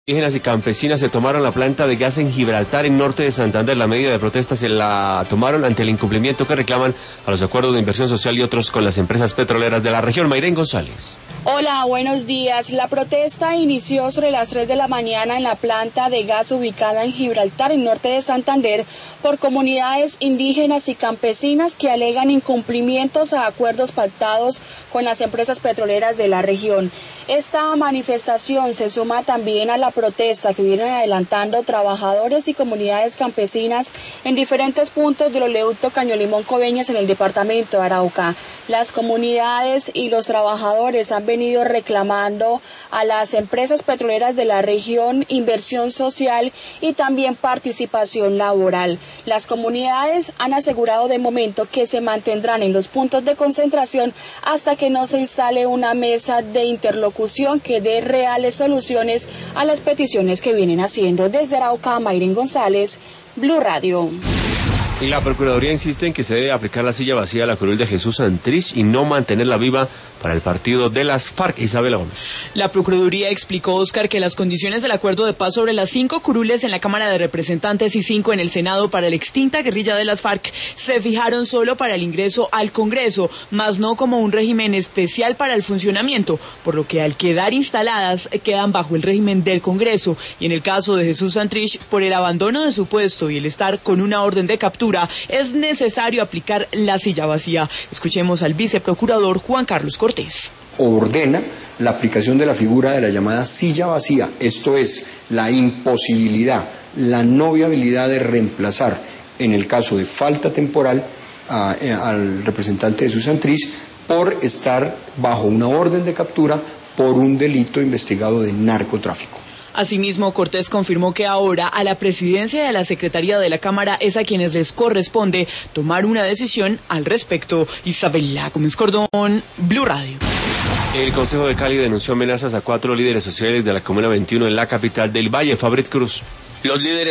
Indígenas y campesinas se tomaron la planta de gas en Gibraltar, en norte de Santander. La medida de protesta se la tomaron ante el incumplimiento que reclaman a los acuerdos de inversión social y otros con las empresas petroleras de la región. Mayren González. Hola, buenos días. La protesta inició sobre las 3 de la mañana en la planta de gas ubicada en Gibraltar, en norte de Santander, por comunidades indígenas y campesinas que alegan incumplimientos a acuerdos pactados con las empresas petroleras de la región. Esta manifestación se suma también a la protesta que vienen adelantando trabajadores y comunidades campesinas en diferentes puntos del oleoducto Caño-Limón Coveñas en el departamento de Arauca. Las comunidades y los trabajadores han venido reclamando a las empresas petroleras de la región inversión social y también participación laboral. Las comunidades han asegurado de momento que se mantendrán en los puntos de concentración hasta que no se instale una mesa de interlocución que dé reales soluciones a las peticiones que vienen haciendo. Desde Arauca, Mayren González, Blue Radio. Y la Procuraduría insiste en que se debe aplicar la silla vacía a la curul de Jesús Santrich y no mantenerla viva para el partido de las FARC. Isabela Gómez. La Procuraduría explicó, Oscar, que las condiciones del acuerdo de paz sobre las 5 curules en la Cámara de Representantes y 5 en el Senado para la extinta guerrilla de las FARC se fijaron solo para el ingreso al Congreso, más no como un régimen especial para el funcionamiento, por lo que al quedar instaladas quedan bajo el régimen del Congreso. Y en el caso de Jesús Santrich, por el abandono de su puesto y el estar con una orden de captura, es necesario aplicar la silla vacía. Escuchemos al viceprocurador Juan Carlos Cortés. Ordena la aplicación de la figura de la llamada silla vacía, esto es, la imposibilidad, la no viabilidad de reemplazar, en el caso de falta temporal, al representante de Jesús Santrich por estar bajo una orden de captura por un delito investigado de narcotráfico. Asimismo, Cortés confirmó que ahora a la presidencia y a la secretaría de la Cámara es a quienes les corresponde tomar una decisión al respecto. Isabela Gómez Cordón, Blue Radio. El Consejo de Cali denunció amenazas a 4 líderes sociales de la Comuna 21 en la capital del Valle. Fabriz Cruz. Los líderes